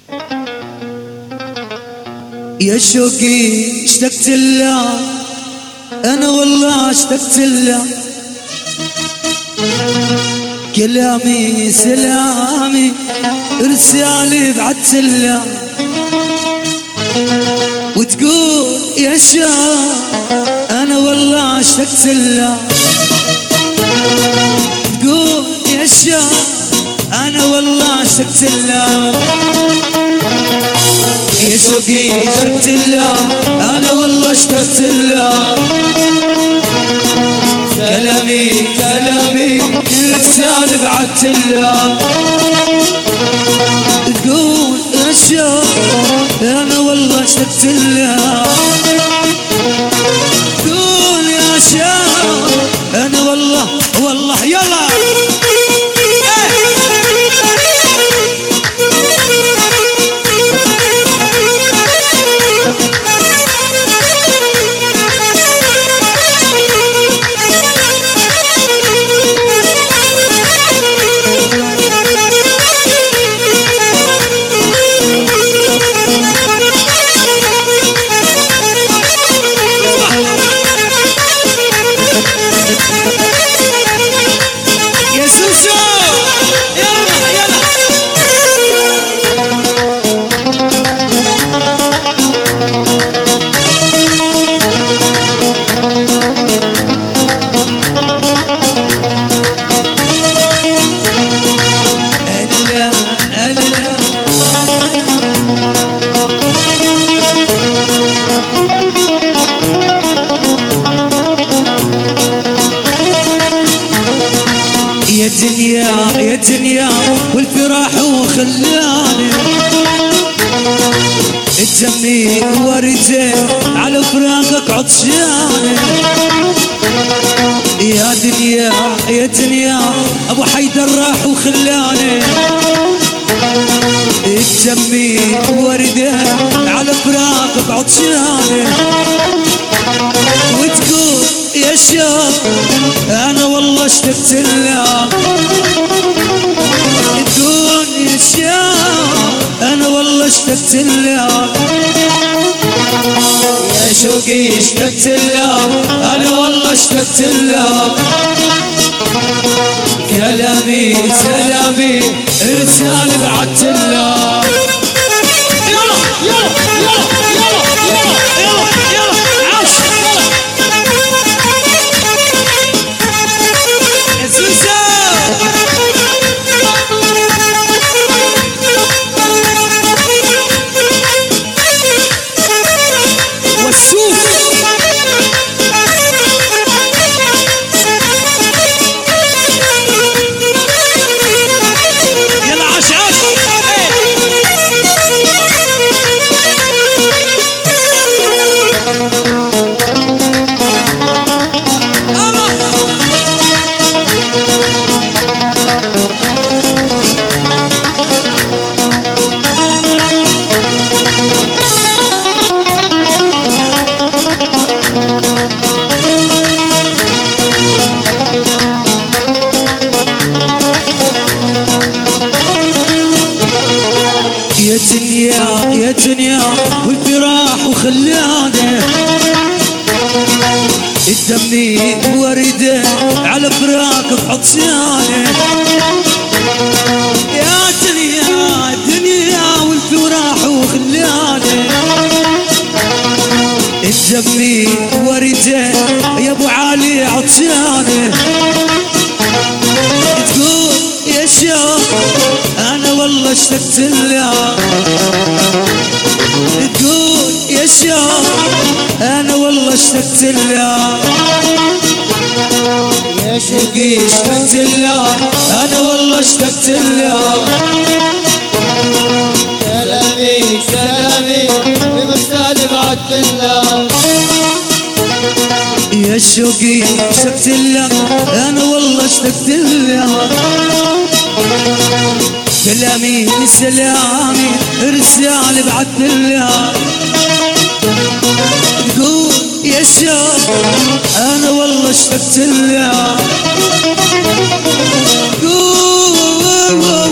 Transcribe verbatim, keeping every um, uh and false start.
يا شوقي اشتقت له، انا والله اشتقت له، كلامي سلامي رسالي بعت له، وتقول يا شوق انا والله اشتقت له، تقول يا شوق انا والله اشتقت له، يا شوقي اشتقت له، انا والله اشتقت له، كلامي كلامي رسالة بعت له، تقول يا شوق انا والله اشتقت له، تقول يا شوق انا والله والله يلا يا دنيا يا دنيا والفراح وخلاني الدمي وردي على فراقك عطشاني، يا دنيا يا دنيا ابو حيدر راح وخلاني الدمي وردي على فراقك عطشاني، وتقول يا شوق انا والله اشتقت له، تقول يا شوق انا والله اشتقت له، يا شوقي اشتقت له، انا والله اشتقت له، كلامي سلامي رسالة بعت له، يلا يلا يلا يلا يلا يلا عش يا دنيا يا دنيا والفراح وخلاني الدمي وردي على فراقك عطشاني، يا دنيا دنيا والفراح وخلاني الدمي وردي يا ابو علي عطشاني، تقول يا شوق انا والله اشتقت له، تقول يا شوق انا والله اشتقت له، يا شوقي اشتقت له، انا والله اشتقت له، كلامي كلامي بمثال بعت له، يا شوقي اشتقت له، انا والله اشتقت له، كلامي سلامي رسالة بعت له، تقول يا شوق انا والله اشتقت له، قول